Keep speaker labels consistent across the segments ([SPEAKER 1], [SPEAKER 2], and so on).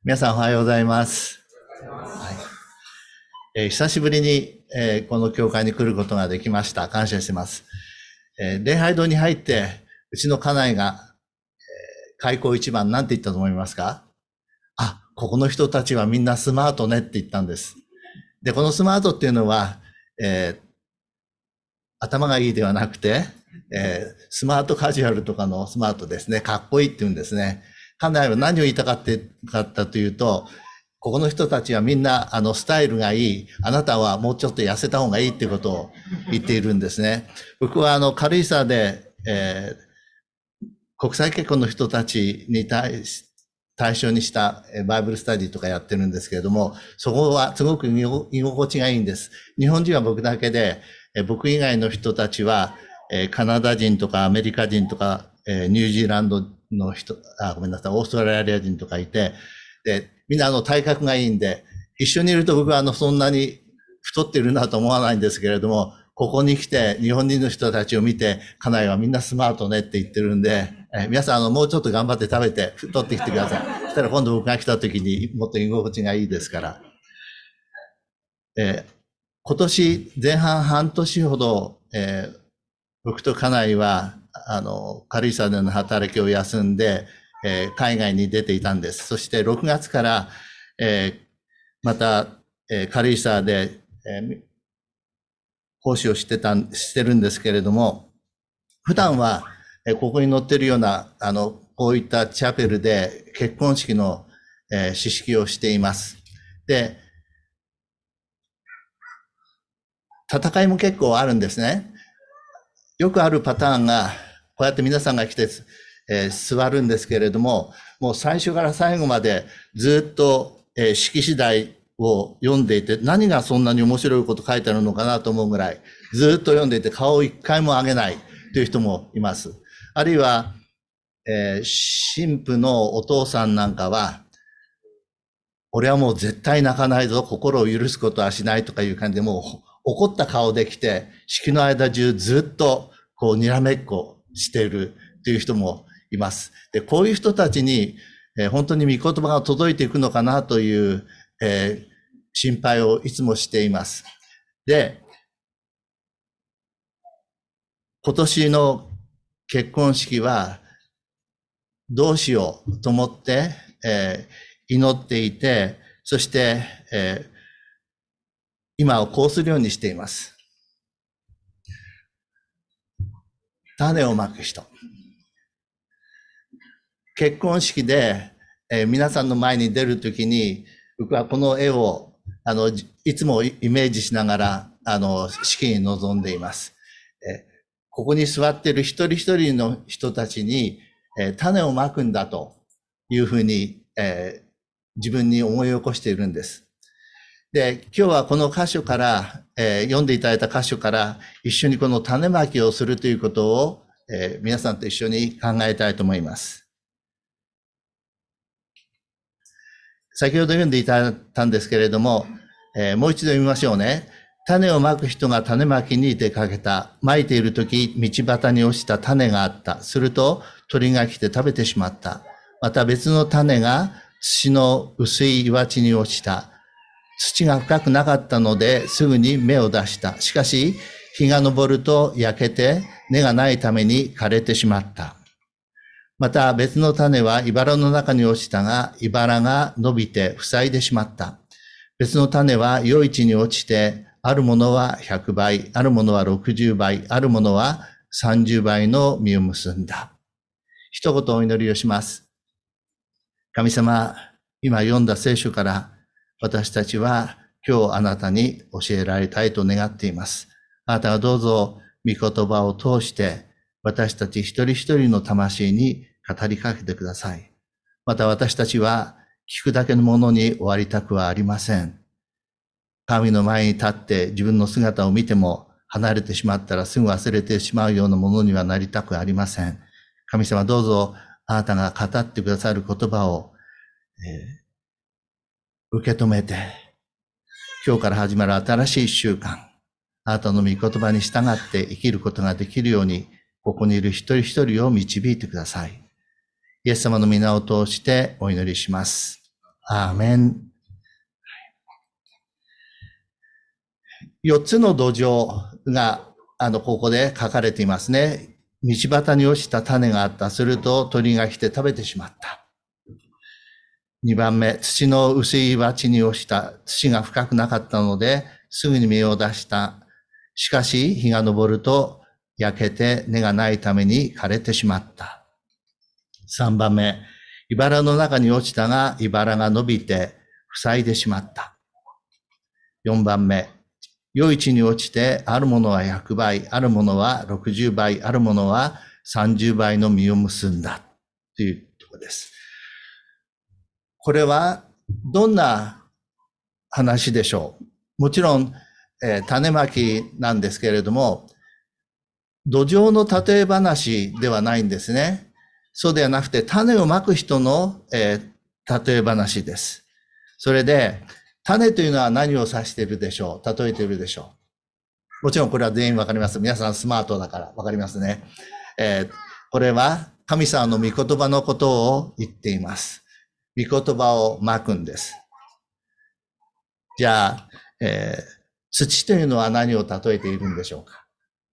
[SPEAKER 1] 皆さんおはようございます。久しぶりに、この教会に来ることができました。感謝してます。礼拝堂に入って、うちの家内が、開口一番なんて言ったと思いますか？ここの人たちはみんなスマートねって言ったんです。で、このスマートっていうのは、頭がいいではなくて、スマートカジュアルとかのスマートですね。かっこいいって言うんですね。家内は何を言いたかったというと、ここの人たちはみんなスタイルがいい。あなたはもうちょっと痩せた方がいいっていうことを言っているんですね。僕は軽井沢で、国際結婚の人たちに対象にしたバイブルスタディとかやってるんですけれども、そこはすごく居心地がいいんです。日本人は僕だけで、僕以外の人たちは、カナダ人とかアメリカ人とか、ニュージーランドの人、ごめんなさい、オーストラリア人とかいて、で、みんな体格がいいんで、一緒にいると僕はそんなに太ってるなと思わないんですけれども、ここに来て日本人の人たちを見て、家内はみんなスマートねって言ってるんで、皆さんもうちょっと頑張って食べて太ってきてください。そしたら今度僕が来た時にもっと居心地がいいですから。今年前半半年ほど、僕と家内は軽井沢での働きを休んで、海外に出ていたんです。そして6月から、また、軽井沢で、講師をしてるんですけれども、普段は、ここに載ってるような、こういったチャペルで結婚式の、式式をしています。で、戦いも結構あるんですね。よくあるパターンが、こうやって皆さんが来て、座るんですけれども、もう最初から最後までずっと、式次第を読んでいて、何がそんなに面白いこと書いてあるのかなと思うぐらい、ずっと読んでいて顔を一回も上げないという人もいます。あるいは、神父のお父さんなんかは、俺はもう絶対泣かないぞ、心を許すことはしないとかいう感じで、もう怒った顔できて、式の間中ずっとこうにらめっこしているという人もいます。で、こういう人たちに、本当に御言葉が届いていくのかなという、心配をいつもしています。で、今年の結婚式はどうしようと思って、祈っていて、そして、今はこうするようにしています。種をまく人。結婚式で、皆さんの前に出るときに、僕はこの絵を、いつもイメージしながら、式に臨んでいます。ここに座っている一人一人の人たちに、種をまくんだというふうに、自分に思い起こしているんです。で、今日はこの箇所から、読んでいただいた箇所から一緒にこの種まきをするということを、皆さんと一緒に考えたいと思います。先ほど読んでいただいたんですけれども、もう一度読みましょうね。種をまく人が種まきに出かけた。まいているとき、道端に落ちた種があった。すると、鳥が来て食べてしまった。また別の種が土の薄い岩地に落ちた。土が深くなかったのですぐに芽を出した。しかし、日が昇ると焼けて根がないために枯れてしまった。また別の種は茨の中に落ちたが、茨が伸びて塞いでしまった。別の種は余市に落ちて、あるものは100倍、あるものは60倍、あるものは30倍の実を結んだ。一言お祈りをします。神様、今読んだ聖書から私たちは今日あなたに教えられたいと願っています。あなたがどうぞ御言葉を通して私たち一人一人の魂に語りかけてください。また私たちは聞くだけのものに終わりたくはありません。神の前に立って自分の姿を見ても離れてしまったらすぐ忘れてしまうようなものにはなりたくありません。神様どうぞあなたが語ってくださる言葉を、受け止めて、今日から始まる新しい習慣、あなたの御言葉に従って生きることができるように、ここにいる一人一人を導いてください。イエス様の皆を通してお祈りします。 アーメン。4つの土壌が、ここで書かれていますね。道端に落ちた種があった。すると鳥が来て食べてしまった。2番目、土の薄い鉢に落ちた。土が深くなかったので、すぐに芽を出した。しかし、日が昇ると焼けて根がないために枯れてしまった。3番目、茨の中に落ちたが、茨が伸びて塞いでしまった。4番目、良い地に落ちて、あるものは100倍、あるものは60倍、あるものは30倍の実を結んだというところです。これはどんな話でしょう。もちろん、種まきなんですけれども、土壌の例え話ではないんですね。そうではなくて、種をまく人の、例え話です。それで、種というのは何を指しているでしょう。例えているでしょう。もちろんこれは全員わかります。皆さんスマートだからわかりますね。これは神様の御言葉のことを言っています。御言葉をまくんです。じゃあ、土というのは何を例えているんでしょうか。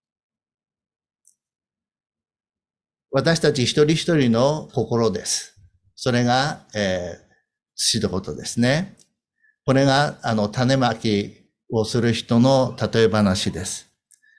[SPEAKER 1] 私たち一人一人の心です。それが、土のことですね。これが、種まきをする人の例え話です。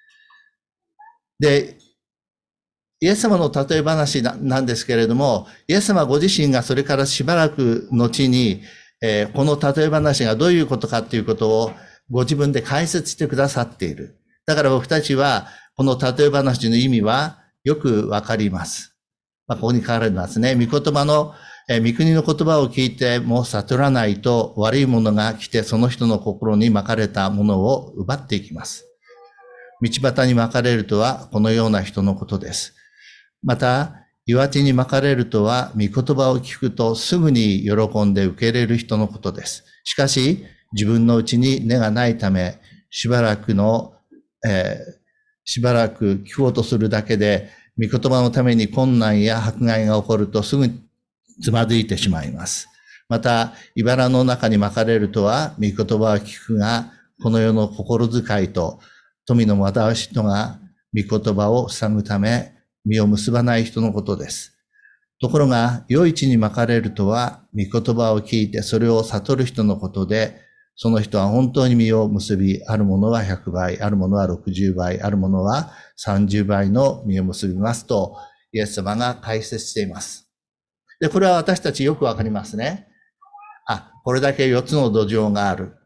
[SPEAKER 1] で、イエス様の例え話なんですけれども、イエス様ご自身がそれからしばらく後に、この例え話がどういうことかということをご自分で解説してくださっている。だから僕たちは、この例え話の意味はよくわかります。ここに書かれてますね。御言葉の、御国の言葉を聞いても悟らないと悪いものが来てその人の心にまかれたものを奪っていきます。道端にまかれるとはこのような人のことです。また、岩地にまかれるとは、御言葉を聞くとすぐに喜んで受け入れる人のことです。しかし、自分のうちに根がないため、しばらく聞こうとするだけで、御言葉のために困難や迫害が起こるとすぐにつまずいてしまいます。また、茨の中にまかれるとは、御言葉を聞くが、この世の心遣いと富の惑わし人が御言葉を塞ぐため、実を結ばない人のことです。ところが、良い地にまかれるとは、御言葉を聞いてそれを悟る人のことで、その人は本当に実を結び、あるものは100倍、あるものは60倍、あるものは30倍の実を結びますと、イエス様が解説しています。で、これは私たちよくわかりますね。これだけ4つの土壌がある。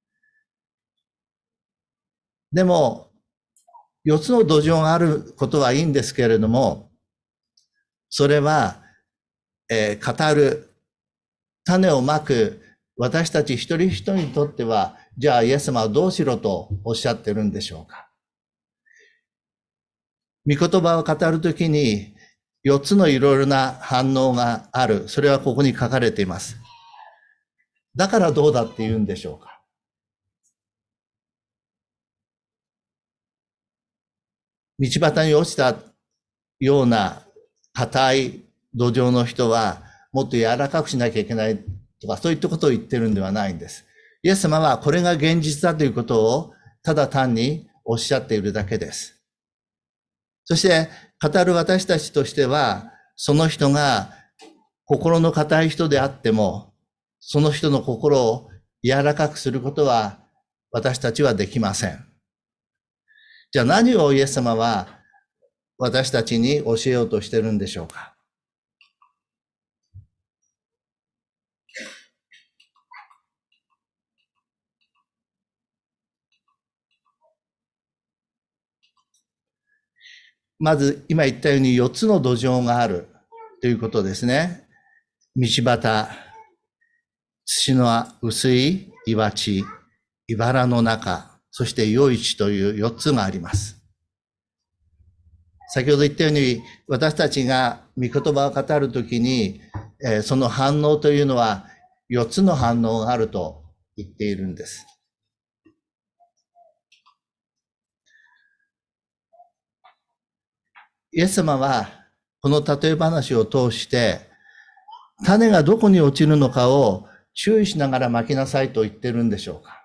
[SPEAKER 1] でも、4つの土壌があることはいいんですけれども、それは、語る、種をまく私たち一人一人にとっては、じゃあイエス様はどうしろとおっしゃってるんでしょうか。御言葉を語るときに4つのいろいろな反応がある。それはここに書かれています。だからどうだって言うんでしょうか。道端に落ちたような硬い土壌の人はもっと柔らかくしなきゃいけないとか、そういったことを言ってるんではないんです。イエス様はこれが現実だということをただ単におっしゃっているだけです。そして語る私たちとしては、その人が心の硬い人であっても、その人の心を柔らかくすることは私たちはできません。じゃあ何をイエス様は私たちに教えようとしているんでしょうか。まず今言ったように4つの土壌があるということですね。道端、土の薄い岩地、茨の中、そして良い地という4つがあります。先ほど言ったように私たちが御言葉を語るときに、その反応というのは4つの反応があると言っているんです。イエス様はこの例え話を通して種がどこに落ちるのかを注意しながらまきなさいと言ってるんでしょうか。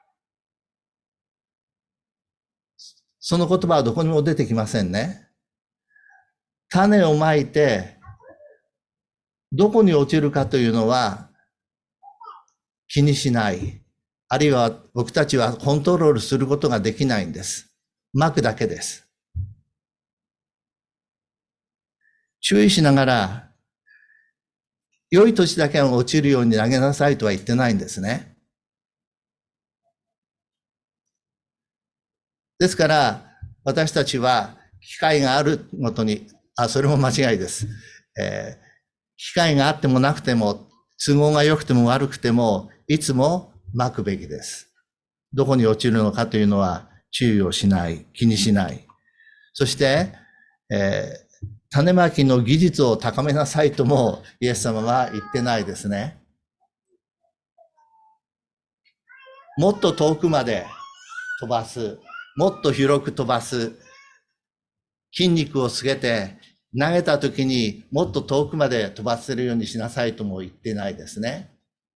[SPEAKER 1] その言葉はどこにも出てきませんね。種をまいて、どこに落ちるかというのは気にしない。あるいは僕たちはコントロールすることができないんです。まくだけです。注意しながら、良い土地だけが落ちるように投げなさいとは言ってないんですね。ですから、私たちは機会があるごとに、それも間違いです。機会があってもなくても、都合が良くても悪くても、いつもまくべきです。どこに落ちるのかというのは注意をしない、気にしない。そして、種まきの技術を高めなさいともイエス様は言ってないですね。もっと遠くまで飛ばす。もっと広く飛ばす。筋肉をつけて投げた時にもっと遠くまで飛ばせるようにしなさいとも言ってないですね。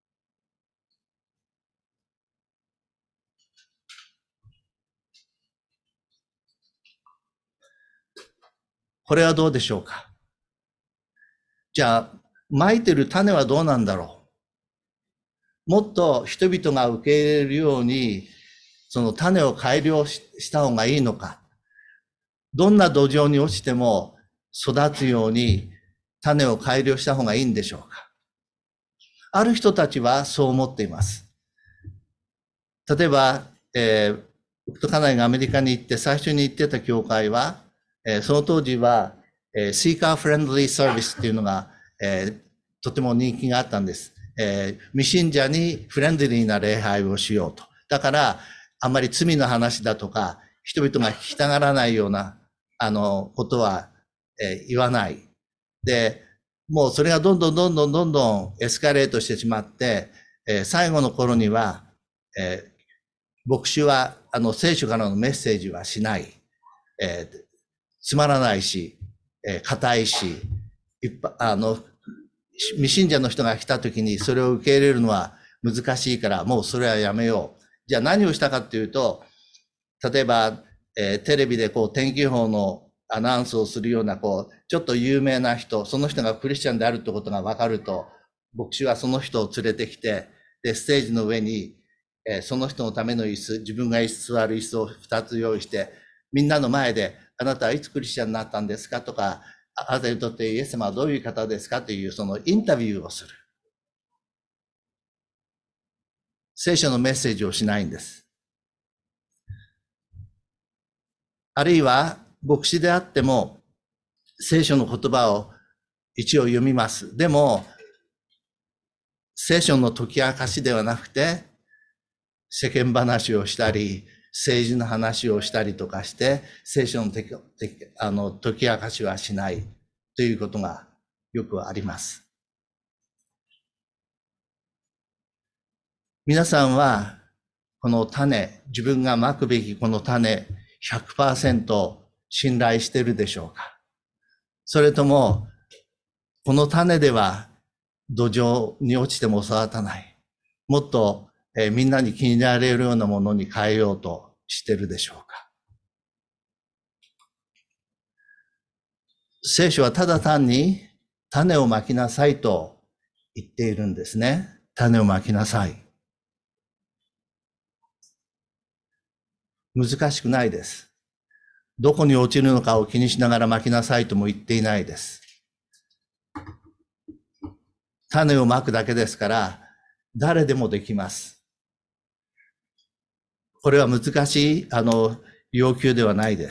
[SPEAKER 1] これはどうでしょうか。じゃあ、まいてる種はどうなんだろう。もっと人々が受け入れるように、その種を改良した方がいいのか。どんな土壌に落ちても育つように種を改良した方がいいんでしょうか。ある人たちはそう思っています。例えば、僕と家内がアメリカに行って最初に行ってた教会は、その当時は、シーカーフレンドリーサービスっていうのが、とても人気があったんです。未信者にフレンドリーな礼拝をしようと。だから、あんまり罪の話だとか、人々が聞きたがらないような、ことは、言わない。で、もうそれがどんどんエスカレートしてしまって、最後の頃には、牧師は、聖書からのメッセージはしない。つまらないし、硬いし、未信者の人が来た時にそれを受け入れるのは難しいから、もうそれはやめよう。じゃあ何をしたかっていうと、例えば、テレビで天気予報のアナウンスをするような、ちょっと有名な人、その人がクリスチャンであるってことが分かると、牧師はその人を連れてきて、で、ステージの上に、その人のための椅子、自分が座る椅子を2つ用意して、みんなの前で、あなたはいつクリスチャンになったんですかとか、あなたにとってイエス様はどういう方ですかというそのインタビューをする。聖書のメッセージをしないんです。あるいは、牧師であっても、聖書の言葉を一応読みます。でも、聖書の解き明かしではなくて、世間話をしたり、政治の話をしたりとかして、聖書の解き明かしはしないということがよくあります。皆さんは、この種、自分がまくべきこの種、100% 信頼しているでしょうか。それとも、この種では土壌に落ちても育たない。もっと、みんなに気に入られるようなものに変えようとしているでしょうか。聖書はただ単に種をまきなさいと言っているんですね。種をまきなさい。難しくないです。どこに落ちるのかを気にしながらまきなさいとも言っていないです。種をまくだけですから、誰でもできます。これは難しい、要求ではないです。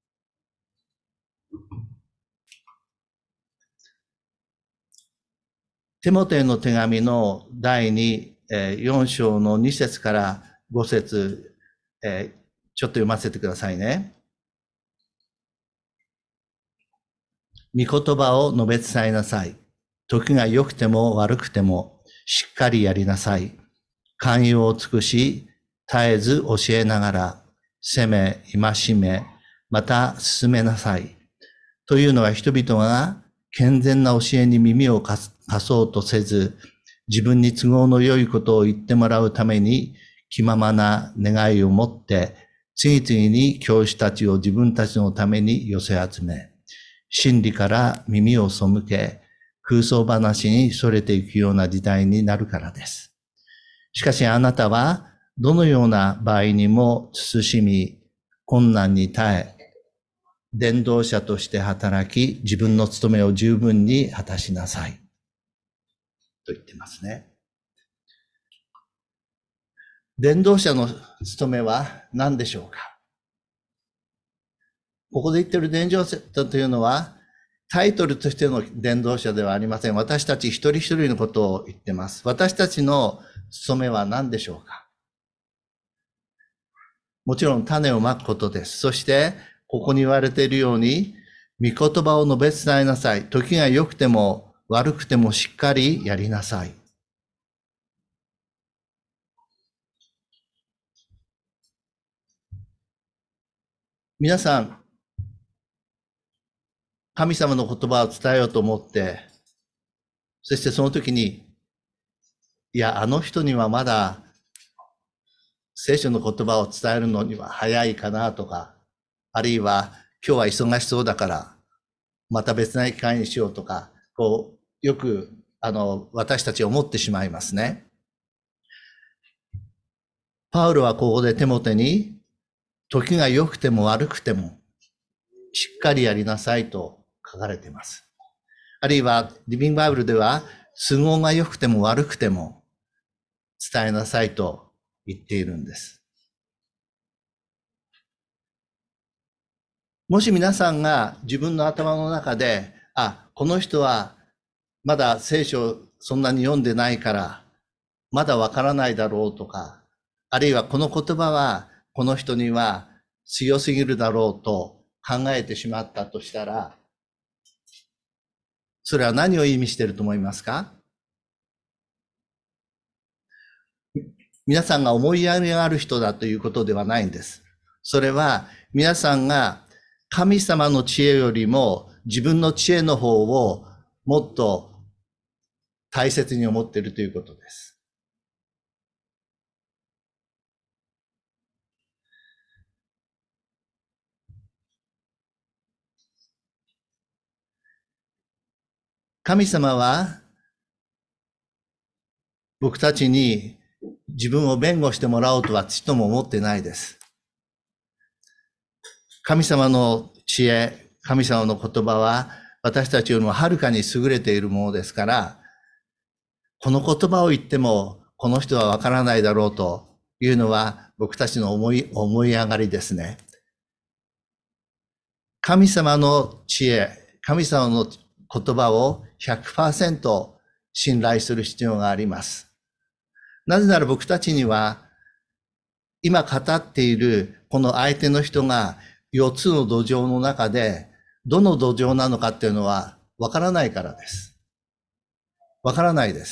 [SPEAKER 1] テモテの手紙の第4章の2節から5節、ちょっと読ませてくださいね。御言葉を述べ伝えなさい。時が良くても悪くてもしっかりやりなさい。寛容を尽くし、絶えず教えながら、責め、戒め、また進めなさい。というのは人々が健全な教えに耳を貸そうとせず、 自分に都合の良いことを言ってもらうために、気ままな願いを持って、次々に教師たちを自分たちのために寄せ集め、真理から耳を背け、空想話に逸れていくような時代になるからです。しかしあなたは、どのような場合にも慎み、困難に耐え、伝道者として働き、自分の務めを十分に果たしなさい。と言ってますね。伝道者の務めは何でしょうか。ここで言っている伝道者というのは、タイトルとしての伝道者ではありません。私たち一人一人のことを言ってます。私たちの務めは何でしょうか。もちろん種をまくことです。そして、ここに言われているように、御言葉を述べ伝えなさい。時が良くても悪くてもしっかりやりなさい。皆さん、神様の言葉を伝えようと思って、そしてその時に、いや、あの人にはまだ聖書の言葉を伝えるのには早いかなとか、あるいは今日は忙しそうだから、また別な機会にしようとか、よく、私たち思ってしまいますね。パウロはここでテモテに、時が良くても悪くても、しっかりやりなさいと書かれています。あるいは、リビングバイブルでは、都合が良くても悪くても、伝えなさいと言っているんです。もし皆さんが自分の頭の中で、この人はまだ聖書そんなに読んでないから、まだわからないだろうとか、あるいはこの言葉はこの人には強すぎるだろうと考えてしまったとしたら、それは何を意味していると思いますか？皆さんが思いやりがある人だということではないんです。それは皆さんが神様の知恵よりも自分の知恵の方をもっと大切に思っているということです。神様は僕たちに自分を弁護してもらおうとはちっとも思ってないです。神様の知恵、神様の言葉は私たちよりもはるかに優れているものですから、この言葉を言ってもこの人はわからないだろうというのは僕たちの思い上がりですね。神様の知恵、神様の言葉を 100% 信頼する必要があります。なぜなら僕たちには今語っているこの相手の人が4つの土壌の中でどの土壌なのかっていうのはわからないからです。わからないです。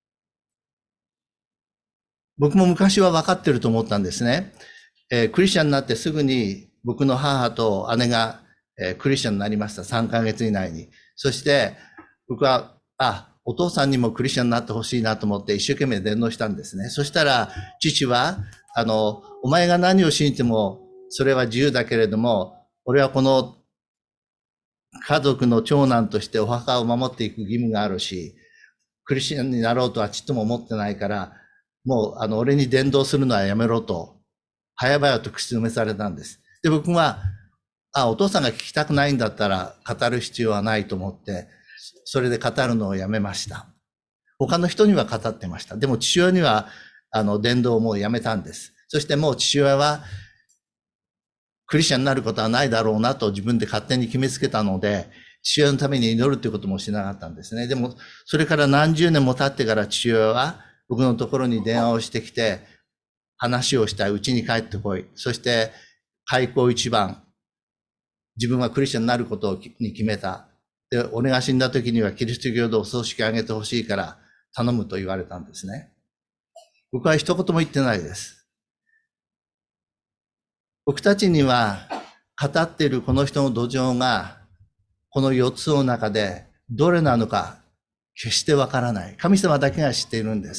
[SPEAKER 1] 僕も昔は分かってると思ったんですね。クリスチャンになってすぐに僕の母と姉が、クリスチャンになりました。3ヶ月以内に。そして僕は、お父さんにもクリスチャンになってほしいなと思って一生懸命伝道したんですね。そしたら父は、お前が何を信じてもそれは自由だけれども、俺はこの家族の長男としてお墓を守っていく義務があるし、クリスチャンになろうとはちっとも思ってないから、もう俺に伝道するのはやめろと、早々と口止めされたんです。で、僕は、お父さんが聞きたくないんだったら語る必要はないと思って、それで語るのをやめました。他の人には語ってました。でも父親には、伝道をもうやめたんです。そしてもう父親は、クリスチャンになることはないだろうなと自分で勝手に決めつけたので、父親のために祈るということもしなかったんですね。でも、それから何十年も経ってから父親は僕のところに電話をしてきて、話をしたい、うちに帰ってこい。そして、開口一番、自分はクリスチャンになることに決めた。で、俺が死んだ時にはキリスト教のお葬式あげてほしいから頼むと言われたんですね。僕は一言も言ってないです。僕たちには語っているこの人の土壌がこの4つの中でどれなのか決してわからない。神様だけが知っているんです。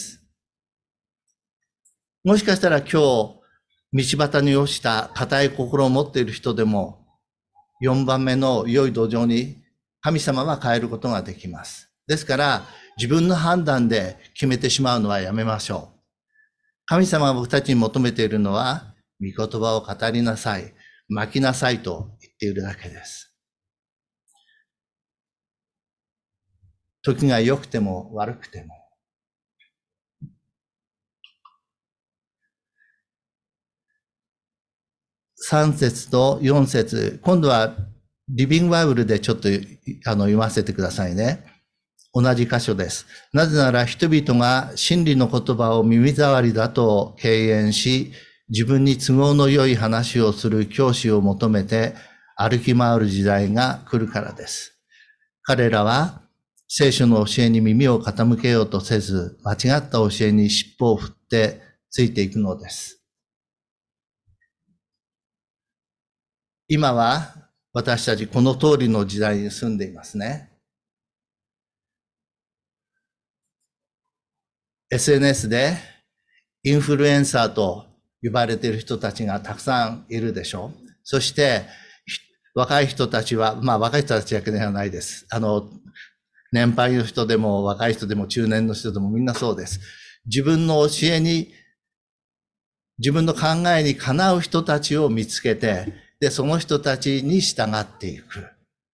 [SPEAKER 1] もしかしたら今日、道端に落ちた固い心を持っている人でも、4番目の良い土壌に神様は変えることができます。ですから、自分の判断で決めてしまうのはやめましょう。神様が僕たちに求めているのは、御言葉を語りなさい、巻きなさいと言っているだけです。時が良くても悪くても。3節と4節、今度はリビングバイブルでちょっと読ませてくださいね。同じ箇所です。なぜなら人々が真理の言葉を耳障りだと敬遠し、自分に都合の良い話をする教師を求めて歩き回る時代が来るからです。彼らは聖書の教えに耳を傾けようとせず、間違った教えに尻尾を振ってついていくのです。今は私たちこの通りの時代に住んでいますね。SNS でインフルエンサーと呼ばれている人たちがたくさんいるでしょう。そして若い人たちは、若い人たちだけではないです。年配の人でも若い人でも中年の人でもみんなそうです。自分の教えに、自分の考えにかなう人たちを見つけて、で、その人たちに従っていく。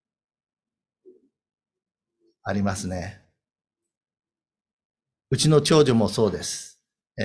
[SPEAKER 1] ありますね。うちの長女もそうです。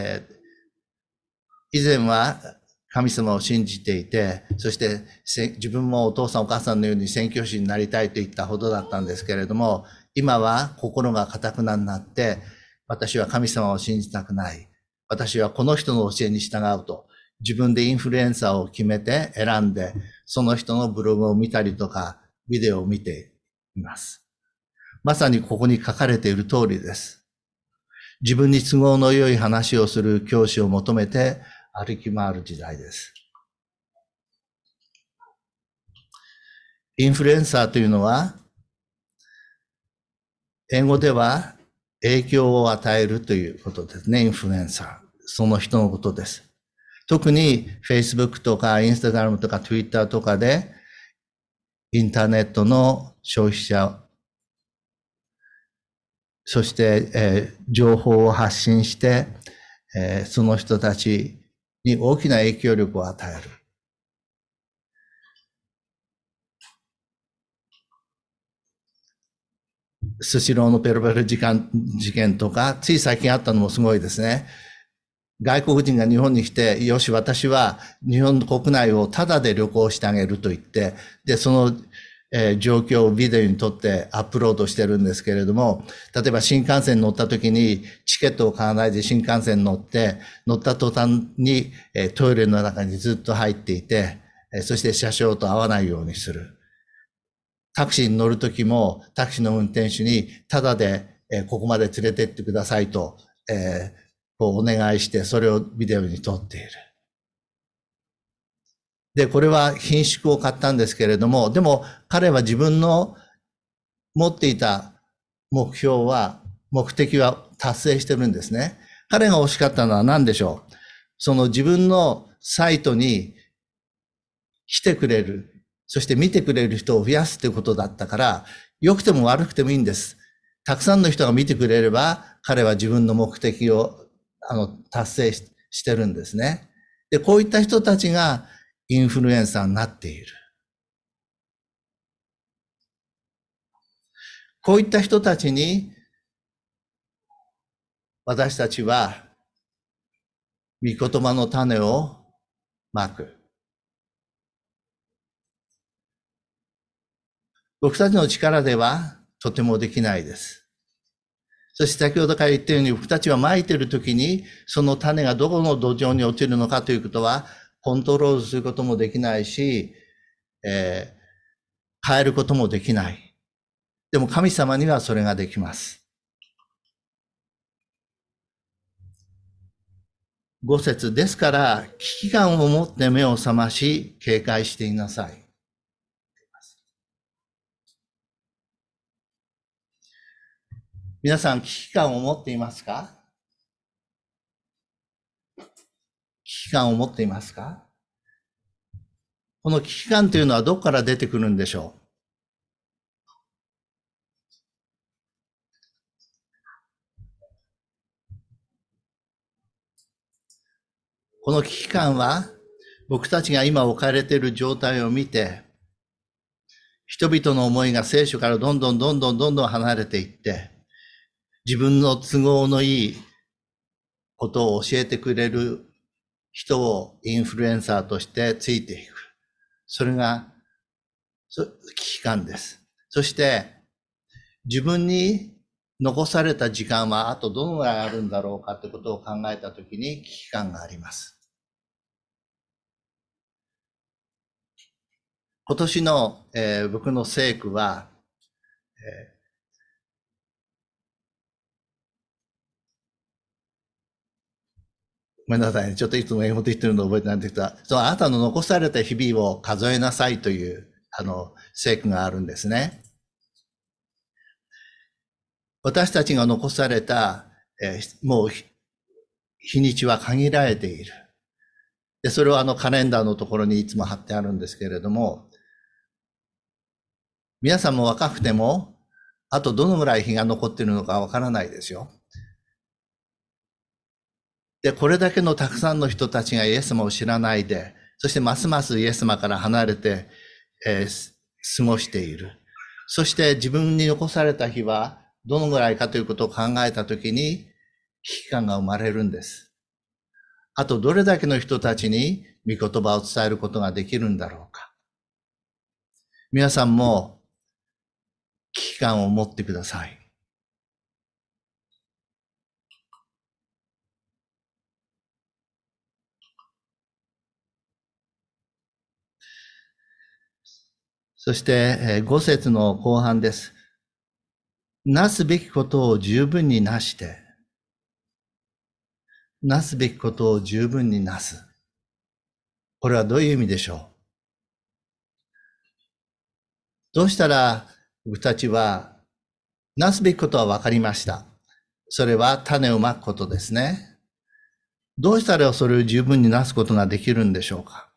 [SPEAKER 1] 以前は神様を信じていて、そして自分もお父さんお母さんのように宣教師になりたいと言ったほどだったんですけれども、今は心が堅くなになって、私は神様を信じたくない。私はこの人の教えに従うと、自分でインフルエンサーを決めて選んで、その人のブログを見たりとか、ビデオを見ています。まさにここに書かれている通りです。自分に都合の良い話をする教師を求めて歩き回る時代です。インフルエンサーというのは、英語では影響を与えるということですね。インフルエンサー。その人のことです。特に Facebook とか Instagram とか Twitter とかでインターネットの消費者、そして、情報を発信して、その人たちに大きな影響力を与える。スシローのペロペロ事件とか、つい最近あったのもすごいですね。外国人が日本に来て、よし、私は日本の国内をタダで旅行してあげると言って、で、その、状況をビデオに撮ってアップロードしてるんですけれども、例えば新幹線に乗った時にチケットを買わないで新幹線に乗って、乗った途端にトイレの中にずっと入っていて、そして車掌と会わないようにする。タクシーに乗る時もタクシーの運転手にタダでここまで連れてってくださいと、お願いしてそれをビデオに撮っている。で、これは品縮を買ったんですけれども、でも彼は自分の持っていた目的は達成してるんですね。彼が欲しかったのは何でしょう。その自分のサイトに来てくれる、そして見てくれる人を増やすということだったから、良くても悪くてもいいんです。たくさんの人が見てくれれば、彼は自分の目的を達成してるんですね。で、こういった人たちがインフルエンサーになっている。こういった人たちに、私たちは、御言葉の種をまく。僕たちの力ではとてもできないです。そして先ほどから言ったように、僕たちは蒔いているときに、その種がどこの土壌に落ちるのかということは、コントロールすることもできないし、変えることもできない。でも神様にはそれができます。5節ですから、危機感を持って目を覚まし、警戒していなさい。 皆さん、危機感を持っていますか？危機感を持っていますか？この危機感というのはどこから出てくるんでしょう？この危機感は、僕たちが今置かれている状態を見て、人々の思いが聖書からどんどん離れていって、自分の都合のいいことを教えてくれる人をインフルエンサーとしてついていく。それが危機感です。そして自分に残された時間はあとどのぐらいあるんだろうかということを考えたときに危機感があります。今年の、僕の聖句は、ごめんなさいね。ちょっといつも英語で言ってるのを覚えてないんですが、そのあなたの残された日々を数えなさいという、聖句があるんですね。私たちが残された、もう日にちは限られている。で、それはカレンダーのところにいつも貼ってあるんですけれども、皆さんも若くても、あとどのぐらい日が残っているのかわからないですよ。で、これだけのたくさんの人たちがイエス様を知らないで、そしてますますイエス様から離れて、過ごしている。そして自分に残された日はどのぐらいかということを考えたときに、危機感が生まれるんです。あとどれだけの人たちに御言葉を伝えることができるんだろうか。皆さんも危機感を持ってください。そして5節の後半です。なすべきことを十分になして、なすべきことを十分になす。これはどういう意味でしょう？どうしたら僕たちはなすべきことは分かりました。それは種をまくことですね。どうしたらそれを十分になすことができるんでしょうか？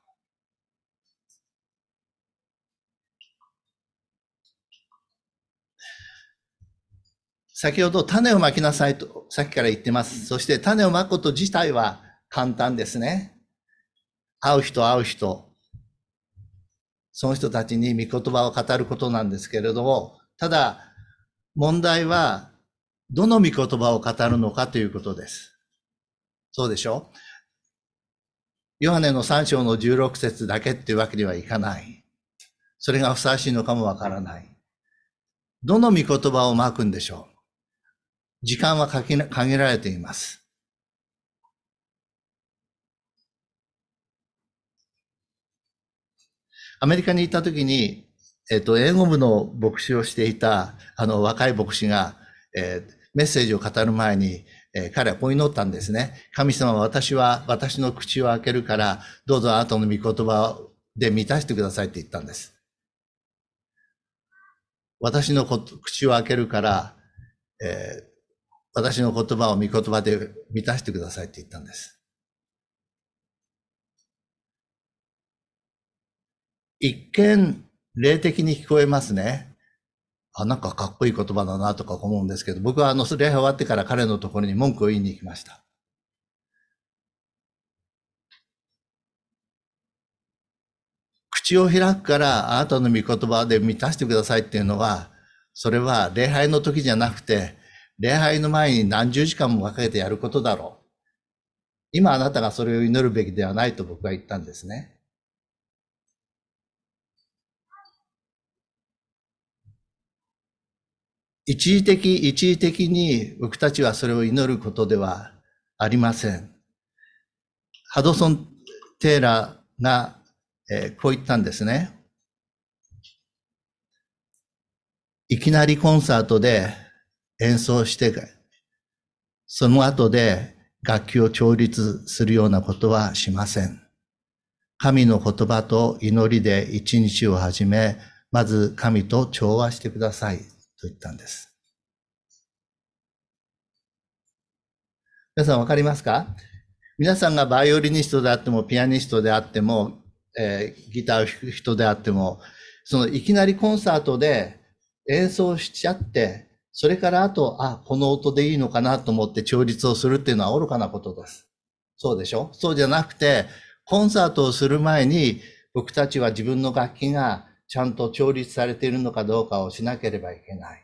[SPEAKER 1] 先ほど種をまきなさいとさっきから言ってます。そして種をまくこと自体は簡単ですね。会う人、その人たちに御言葉を語ることなんですけれども、ただ問題はどの御言葉を語るのかということです。そうでしょ？ヨハネの3章の16節だけっていうわけにはいかない。それがふさわしいのかもわからない。どの御言葉をまくんでしょう？時間は限られています。アメリカに行った時に、英語部の牧師をしていた、若い牧師が、メッセージを語る前に、彼はこう祈ったんですね。神様、私は私の口を開けるから、どうぞあなたの御言葉で満たしてくださいって言ったんです。私の口を開けるから、私の言葉を御言葉で満たしてくださいって言ったんです。一見、霊的に聞こえますね。なんかかっこいい言葉だなとか思うんですけど、僕は礼拝終わってから彼のところに文句を言いに行きました。口を開くからあなたの御言葉で満たしてくださいっていうのは、それは礼拝の時じゃなくて、礼拝の前に何十時間もかけてやることだろう。今あなたがそれを祈るべきではないと僕は言ったんですね。一時的に僕たちはそれを祈ることではありません。ハドソン・テーラーが、こう言ったんですね。いきなりコンサートで演奏して、その後で楽器を調律するようなことはしません。神の言葉と祈りで一日を始め、まず神と調和してくださいと言ったんです。 皆さんわかりますか？皆さんがバイオリニストであっても、ピアニストであっても、ギターを弾く人であっても、いきなりコンサートで演奏しちゃって、それからあと、この音でいいのかなと思って調律をするっていうのは愚かなことです。そうでしょ？そうじゃなくて、コンサートをする前に、僕たちは自分の楽器がちゃんと調律されているのかどうかをしなければいけない。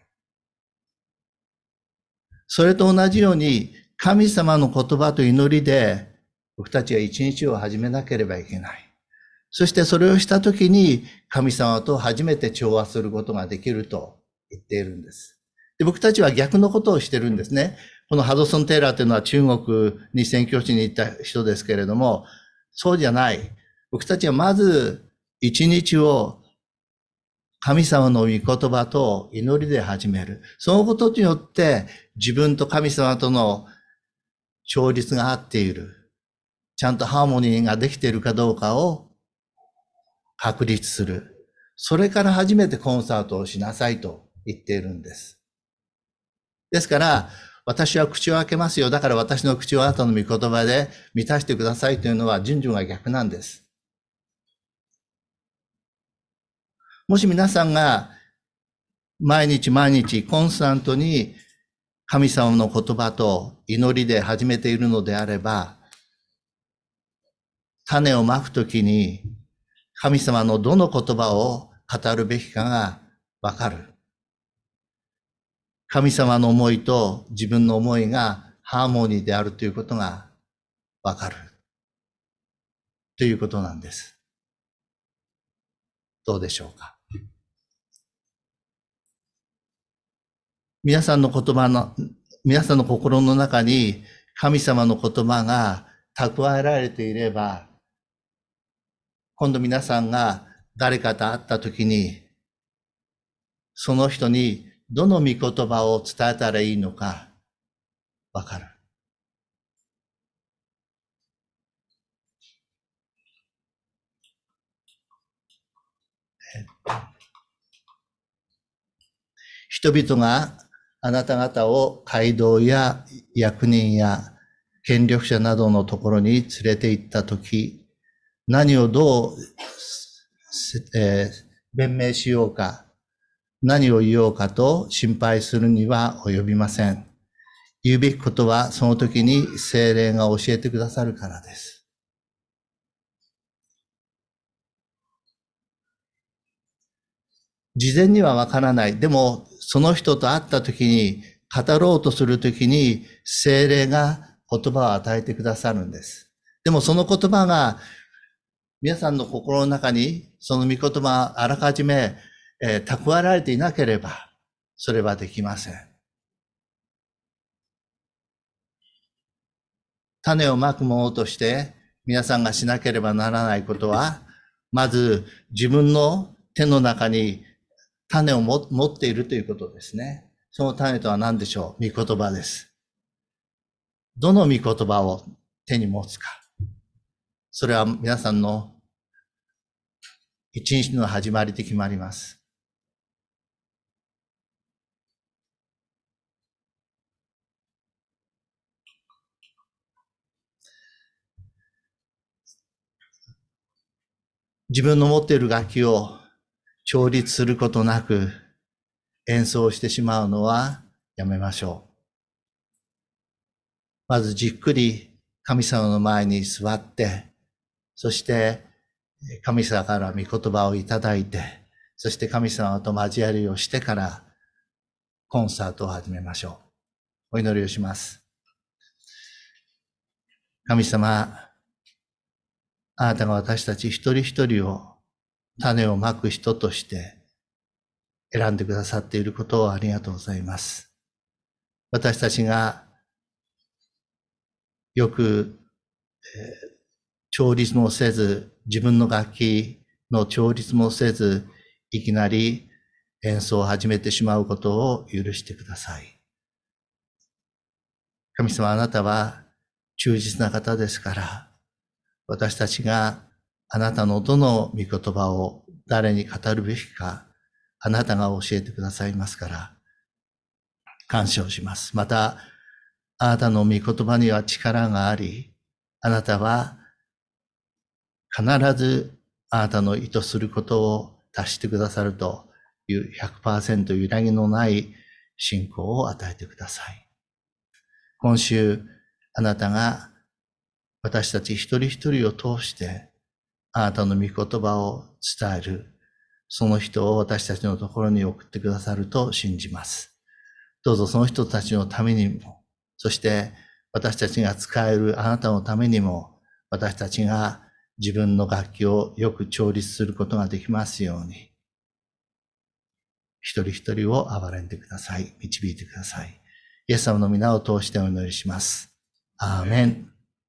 [SPEAKER 1] それと同じように、神様の言葉と祈りで、僕たちは一日を始めなければいけない。そしてそれをしたときに、神様と初めて調和することができると言っているんです。で、僕たちは逆のことをしてるんですね。このハドソン・テイラーというのは中国に宣教師に行った人ですけれども、そうじゃない。僕たちはまず一日を神様の御言葉と祈りで始める。そのことによって自分と神様との調律が合っている。ちゃんとハーモニーができているかどうかを確立する。それから初めてコンサートをしなさいと言っているんです。ですから、私は口を開けますよ。だから私の口をあなたの御言葉で満たしてくださいというのは順序が逆なんです。もし皆さんが毎日毎日コンスタントに神様の言葉と祈りで始めているのであれば、種をまくときに神様のどの言葉を語るべきかがわかる。神様の思いと自分の思いがハーモニーであるということがわかる。ということなんです。どうでしょうか。皆さんの心の中に神様の言葉が蓄えられていれば、今度皆さんが誰かと会ったときに、その人にどの御言葉を伝えたらいいのかわかる。人々があなた方を街道や役人や権力者などのところに連れて行ったとき、何をどう、弁明しようか、何を言おうかと心配するには及びません。言うべきことはその時に聖霊が教えてくださるからです。事前にはわからない。でも、その人と会った時に、語ろうとする時に、聖霊が言葉を与えてくださるんです。でもその言葉が、皆さんの心の中に、その御言葉あらかじめ、蓄えられていなければ、それはできません。種をまくものとして、皆さんがしなければならないことは、まず自分の手の中に種を持っているということですね。その種とは何でしょう？御言葉です。どの御言葉を手に持つか。それは皆さんの一日の始まりで決まります。自分の持っている楽器を調律することなく演奏してしまうのはやめましょう。まずじっくり神様の前に座って、そして神様から御言葉をいただいて、そして神様と交わりをしてからコンサートを始めましょう。お祈りをします。神様、あなたが私たち一人一人を種をまく人として選んでくださっていることをありがとうございます。私たちがよく、調律もせず、自分の楽器の調律もせず、いきなり演奏を始めてしまうことを許してください。神様、あなたは忠実な方ですから、私たちがあなたのどの御言葉を誰に語るべきか、あなたが教えてくださいますから、感謝をします。また、 あなたの御言葉には力があり、あなたは必ずあなたの意図することを達してくださるという 100% 揺らぎのない信仰を与えてください。今週、あなたが私たち一人一人を通してあなたの御言葉を伝える、その人を私たちのところに送ってくださると信じます。どうぞその人たちのためにも、そして私たちが使えるあなたのためにも、私たちが自分の楽器をよく調律することができますように、一人一人を憐れんでください。導いてください。イエス様の皆を通してお祈りします。アーメン。